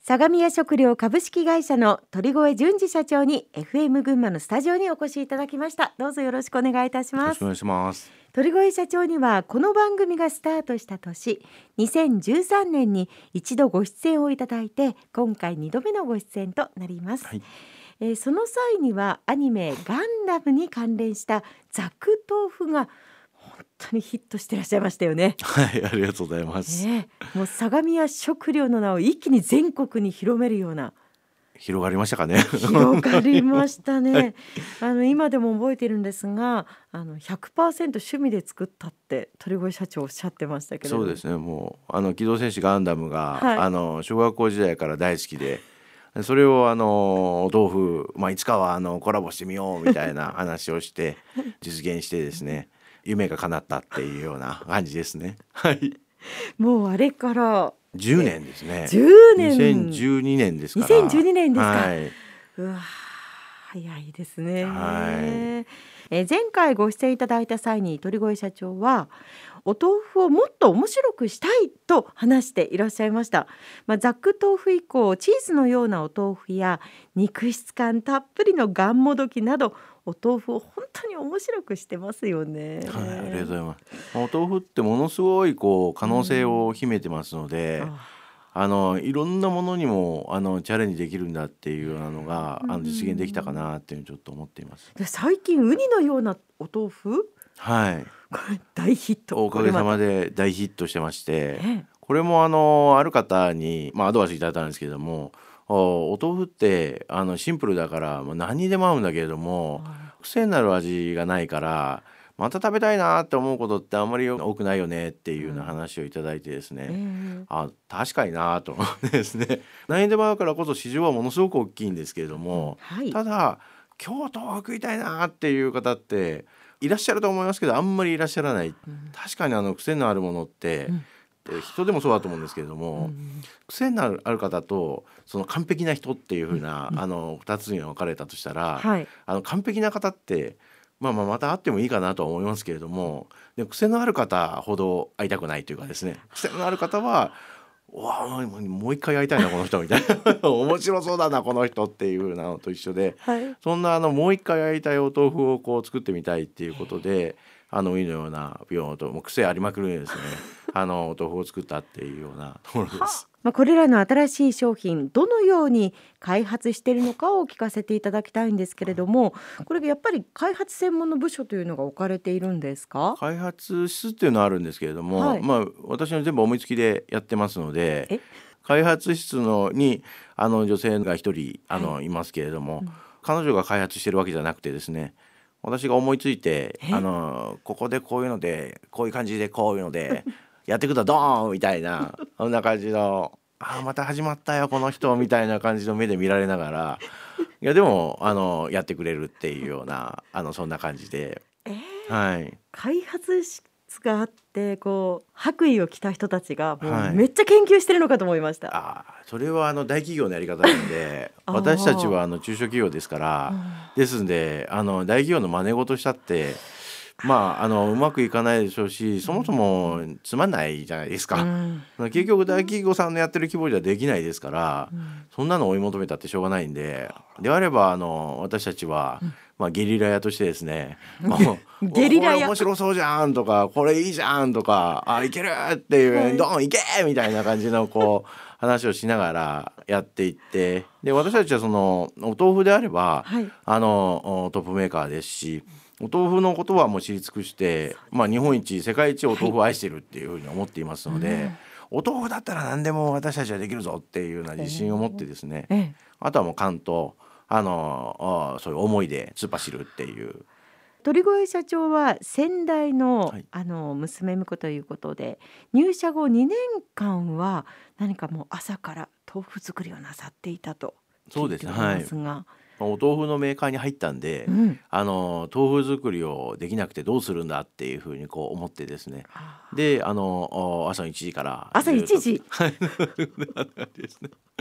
相模屋食料株式会社の鳥越淳二社長に FM 群馬のスタジオにお越しいただきました。どうぞよろしくお願いいたします。 よろしくお願いします。 鳥越社長にはこの番組がスタートした年2013年に一度ご出演をいただいて、今回2度目のご出演となります、その際にはアニメガンダムに関連したザク豆腐が本当にヒットしてらっしゃいましたよね。 はい、ありがとうございます、 もう相模屋食料の名を一気に全国に広めるような、 広がりましたかね。 広がりましたね、今でも覚えているんですが100% 趣味で作ったって鳥越社長おっしゃってましたけれども。 そうですね、もう機動戦士ガンダムが、小学校時代から大好きで、それをお豆腐、いつかはコラボしてみようみたいな話をして実現してですね夢が叶ったっていうような感じですね。はい。 もうあれから 10年ですね。 10年。 2012年ですから。 2012年ですか。 はい、 うわ早いですね。 はい。 前回ご出演いただいた際に鳥越社長はお豆腐をもっと面白くしたいと話していらっしゃいました。ザック豆腐以降チーズのようなお豆腐や肉質感たっぷりのがんもどきなどお豆腐を本当に面白くしてますよね。 はい、ありがとうございます。お豆腐ってものすごい可能性を秘めてますので、いろんなものにもチャレンジできるんだっていうようなのが実現できたかなっていうのをちょっと思っています。 で最近ウニのようなお豆腐、 はい、 これ大ヒット。 おかげさまで大ヒットしてまして、これもある方に、アドバイスいただいたんですけれども、お豆腐ってシンプルだから何にでも合うんだけれども、癖になる味がないからまた食べたいなって思うことってあんまり多くないよねっていうような話をいただいてですね、確かになと思ってですね、何にでも合うからこそ市場はものすごく大きいんですけれども、ただ今日豆腐食いたいなっていう方っていらっしゃると思いますけどあんまりいらっしゃらない、確かに癖のあるものって、人でもそうだと思うんですけれども、癖のある方とその完璧な人っていう風な、2つに分かれたとしたら、完璧な方ってまた会ってもいいかなとは思いますけれども、でも癖のある方ほど会いたくないというかですね、癖のある方はもう一回会いたいなこの人みたいな面白そうだなこの人っていうのと一緒で、そんなもう一回会いたいお豆腐を作ってみたいっていうことでウニのようなピヨンと癖ありまくるですねお豆腐を作ったっていうようなところです。 これらの新しい商品どのように開発しているのかを聞かせていただきたいんですけれども、これやっぱり開発専門の部署というのが置かれているんですか？ 開発室っていうのはあるんですけれども、私の全部思いつきでやってますので、開発室に女性が一人いますけれども、彼女が開発してるわけじゃなくてですね、私が思いついてここでこういうのでこういう感じでこういうのでやってくだドーンみたいなそんな感じのまた始まったよこの人みたいな感じの目で見られながら、いやでもやってくれるっていうようなそんな感じで、 開発室があって白衣を着た人たちがもうめっちゃ研究してるのかと思いました。 それは大企業のやり方なんで私たちは中小企業ですから、ですんで大企業の真似事したってうまくいかないでしょうし、そもそもつまんないじゃないですか、結局大企業さんのやってる規模じゃできないですから、そんなの追い求めたってしょうがないんで、であれば私たちは、ゲリラ屋としてですねゲリラ屋これ面白そうじゃんとかこれいいじゃんとかいけるっていう、ドンいけみたいな感じの話をしながらやっていって、で私たちはそのお豆腐であれば、トップメーカーですし、お豆腐のことはもう知り尽くして、日本一世界一お豆腐を愛してるっていうふうに思っていますので、お豆腐だったら何でも私たちはできるぞっていうような自信を持ってですね、あとはもう勘とそういう思いで突っ走るっていう。 鳥越社長は先代の、娘婿ということで入社後2年間は何かもう朝から豆腐作りをなさっていたと聞いておりますが、 お豆腐のメーカーに入ったんで、豆腐作りをできなくてどうするんだっていうふうに思ってですね、で朝1時から朝1時ですね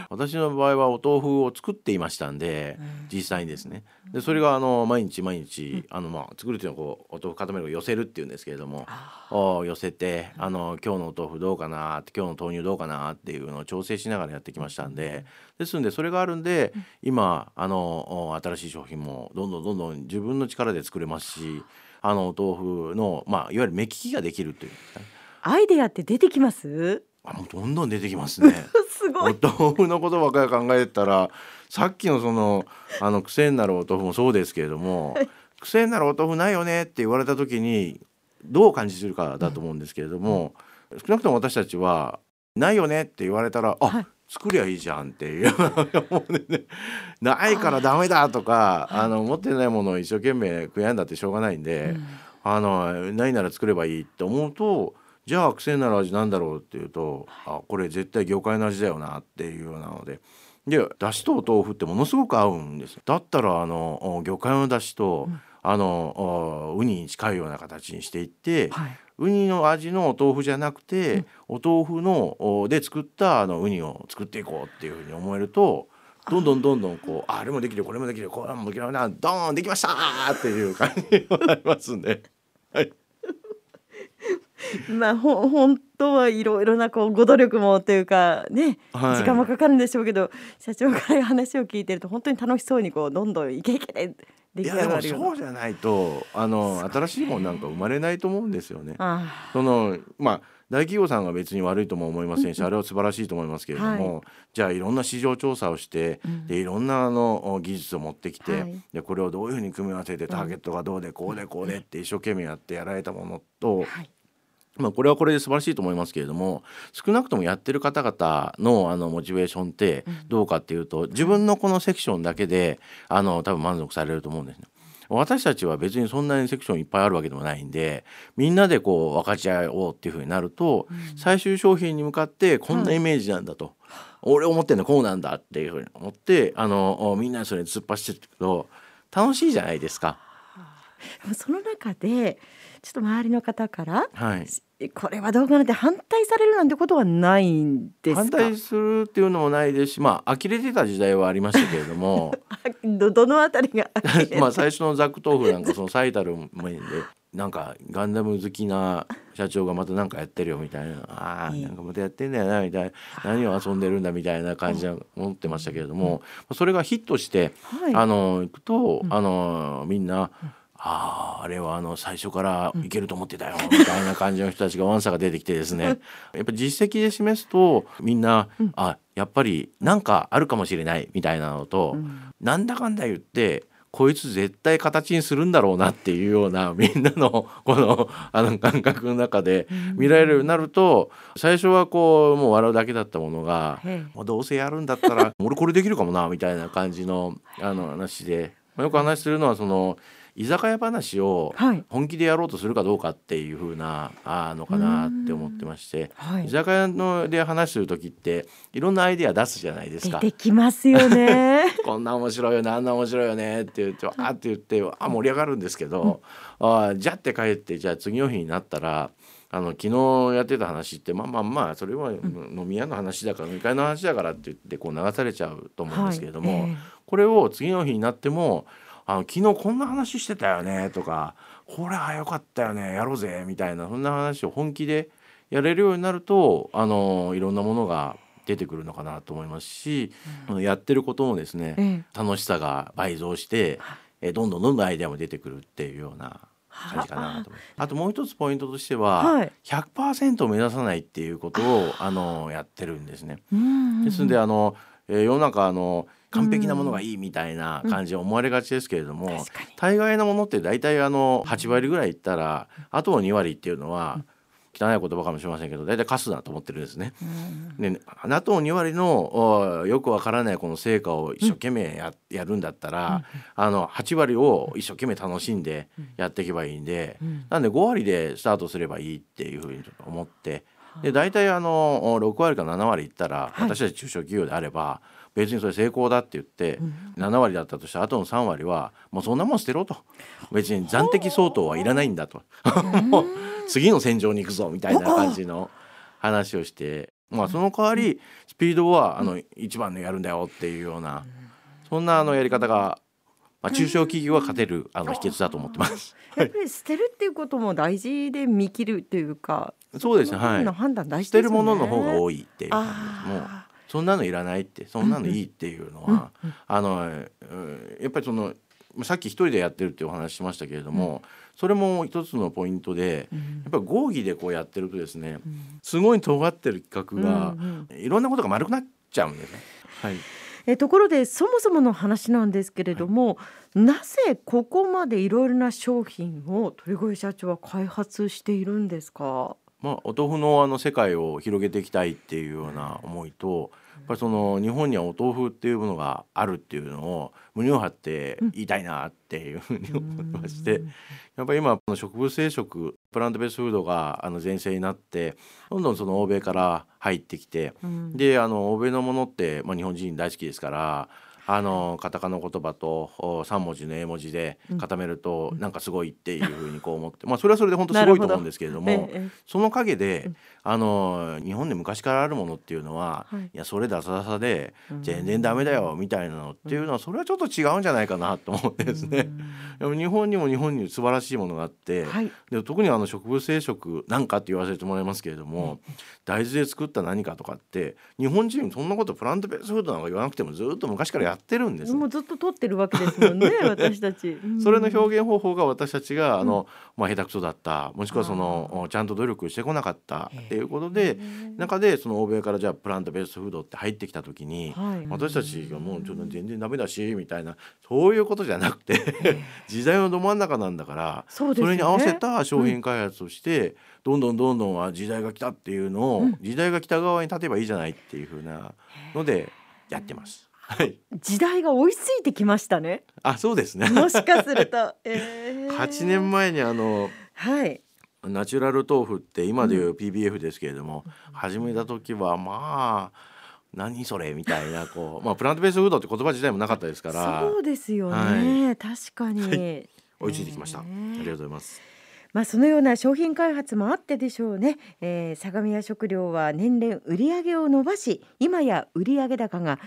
私の場合はお豆腐を作っていましたんで、実際にですね。でそれが毎日毎日作るっていうのはこうお豆腐固めるを寄せるっていうんですけれども、寄せて今日のお豆腐どうかなって、今日の豆乳どうかなっていうのを調整しながらやってきましたんで、ですんでそれがあるんで、今新しい商品もどんどん自分の力で作れますし、お豆腐のいわゆる目利きができるというんですかね。 アイデアって出てきます？ もうどんどん出てきますね。 すごい。 お豆腐のことばっかり考えてたら、さっきの癖になるお豆腐もそうですけれども、癖になるお豆腐ないよねって言われた時にどう感じするかだと思うんですけれども、少なくとも私たちはないよねって言われたら、作りゃいいじゃんっていうもう、ね、ないからダメだとか、持ってないものを一生懸命悔やんだってしょうがないんで、ないなら作ればいいって思うと、じゃあ癖になる味なんだろうっていうと、これ絶対魚介の味だよなっていうようなので、だしとお豆腐ってものすごく合うんです。だったら魚介のだしと、ウニに近いような形にしていって、ウニの味のお豆腐じゃなくて、お豆腐ので作ったウニを作っていこうっていうふうに思えると、どんどんこうあれもできるこれもできるこれもできるな、ドーンできましたっていう感じになりますんで、はい。 本当はいろいろなご努力もというかね、時間もかかるんでしょうけど、社長から話を聞いてると本当に楽しそうにどんどんいけで出来上がるような。 でもそうじゃないと新しいものなんか生まれないと思うんですよね。大企業さんが別に悪いとも思いませんし、あれは素晴らしいと思いますけれども、じゃあいろんな市場調査をして、でいろんな技術を持ってきて、でこれをどういうふうに組み合わせてターゲットがどうでこうでこうでって一生懸命やってやられたものと、これはこれで素晴らしいと思いますけれども、少なくともやってる方々のモチベーションってどうかっていうと、自分のこのセクションだけで多分満足されると思うんですね。私たちは別にそんなにセクションいっぱいあるわけでもないんで、みんなで分かち合おうっていうふうになると、最終商品に向かってこんなイメージなんだと、俺思ってるのこうなんだっていうふうに思ってみんなそれに突っ走っていくと楽しいじゃないですか。 その中でちょっと周りの方から、これはどうかなって反対されるなんてことはないんですか？ 反対するっていうのもないですし、呆れてた時代はありましたけれどもどのあたりが呆れて最初のザク豆腐なんかその最たる面でなんかガンダム好きな社長がまたなんかやってるよみたいな、なんかまたやってんだよなみたいな、何を遊んでるんだみたいな感じで思ってましたけれども、それがヒットして、いくとみんなあれは最初からいけると思ってたよみたいな感じの人たちがわんさが出てきてですね、やっぱ実績で示すとみんな、やっぱりなんかあるかもしれないみたいなのと、なんだかんだ言ってこいつ絶対形にするんだろうなっていうようなみんなのこの感覚の中で見られるようになると、最初はもう笑うだけだったものが、どうせやるんだったら俺これできるかもなみたいな感じの話で、よく話するのは居酒屋話を本気でやろうとするかどうかっていう風なのかなって思ってまして、居酒屋で話する時っていろんなアイデア出すじゃないですか。 出てきますよねこんな面白いよねあんな面白いよねって言ってって言って盛り上がるんですけど、じゃって帰ってじゃあ次の日になったら昨日やってた話ってそれは飲み屋の話だから飲み会の話だからって言って流されちゃうと思うんですけれども、これを次の日になっても昨日こんな話してたよねとか、これよかったよねやろうぜみたいな、そんな話を本気でやれるようになるといろんなものが出てくるのかなと思いますし、やってることもですね、楽しさが倍増してどんどんアイデアも出てくるっていうような感じかなと思います。あともう一つポイントとしては、100% を目指さないっていうことをやってるんですね。ですので世の中完璧なものがいいみたいな感じで思われがちですけれども、大概のものって大体8割ぐらいいったらあとの2割っていうのは、汚い言葉かもしれませんけど大体カスだと思ってるんですね。であとの2割のよくわからないこの成果を一生懸命やるんだったら、8割を一生懸命楽しんでやっていけばいいんで、なんで5割でスタートすればいいっていうふうにちょっと思って、で大体6割か7割いったら、私たち中小企業であれば別にそれ成功だって言って、7割だったとしたらあとの3割はもうそんなもん捨てろと、別に暫定相当はいらないんだと次の戦場に行くぞみたいな感じの話をしてその代わりスピードは一番のやるんだよっていうような、そんなやり方が、中小企業は勝てる秘訣だと思ってます。 やっぱり捨てるっていうことも大事で、見切るっていうか、 そうですね、はい。 判断大事捨てですよね。 るものの方が多いっていう感じです。もうそんなのいらないって、そんなのいいっていうのは、やっぱりさっき一人でやってるっていうお話しましたけれども、それも一つのポイントで、やっぱり合議でやってるとですね、すごい尖ってる企画が、いろんなことが丸くなっちゃうんですね。はい。 ところでそもそもの話なんですけれども、なぜここまでいろいろな商品を鳥越社長は開発しているんですか？ お豆腐の世界を広げていきたいっていうような思いと、やっぱり日本にはお豆腐っていうものがあるっていうのを胸を張って言いたいなっていうふうに思ってまして、やっぱり今植物性食、プラントベースフードが全盛になって、どんどん欧米から入ってきて、で欧米のものって、日本人大好きですから、カタカナ言葉と3文字の英文字で固めるとなんかすごいっていうふうに思って、それはそれで本当すごいと思うんですけれども、その陰で日本で昔からあるものっていうのは、いやそれダサダサで全然ダメだよみたいなのっていうのは、それはちょっと違うんじゃないかなと思ってですね、日本にも日本に素晴らしいものがあって、で特に植物性食なんかって言わせてもらいますけれども、大豆で作った何かとかって日本人そんなことプラントベースフードなんか言わなくてもずっと昔からやってるんです、 もうずっと取ってるわけですもんね私たち、 それの表現方法が私たちが下手くそだった、もしくはちゃんと努力してこなかったっていうことで、中で欧米からじゃあプラントベースフードって入ってきた時に、私たちがもうちょっと全然ダメだしみたいな、そういうことじゃなくて時代のど真ん中なんだから、それに合わせた商品開発をして、どんどん時代が来たっていうのを、時代が来た側に立てばいいじゃないっていう風なのでやってます。はい、 時代が追いついてきましたね。 そうですね。 もしかすると、 8年前にナチュラル豆腐って今でいう PBF ですけれども、始めた時は何それみたいなプラントベースフードって言葉自体もなかったですから。 そうですよね、確かに、 追いついてきました。ありがとうございます。 そのような商品開発もあってでしょうね、相模屋食料は年々売上を伸ばし、今や売上高が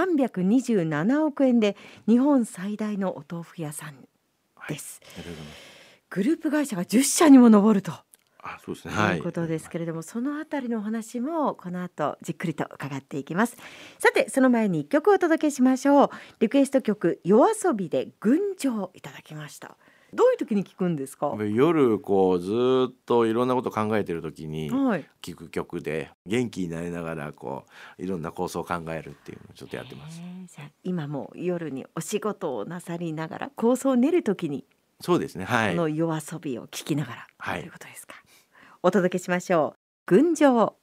327億円で日本最大のお豆腐屋さんです。グループ会社が10社にも上るとそうですね、 ということですけれども、そのあたりのお話もこの後じっくりと伺っていきます。さてその前に1曲お届けしましょう。リクエスト曲YOASOBIで群青いただきました。どういう時に聞くんですか？ 夜ずっといろんなこと考えてる時に聞く曲で、元気になりながらいろんな構想を考えるっていうのをちょっとやってます。 じゃあ今も夜にお仕事をなさりながら構想を練る時に、 そうですね、このYOASOBIを聞きながらということですか。お届けしましょう。群青。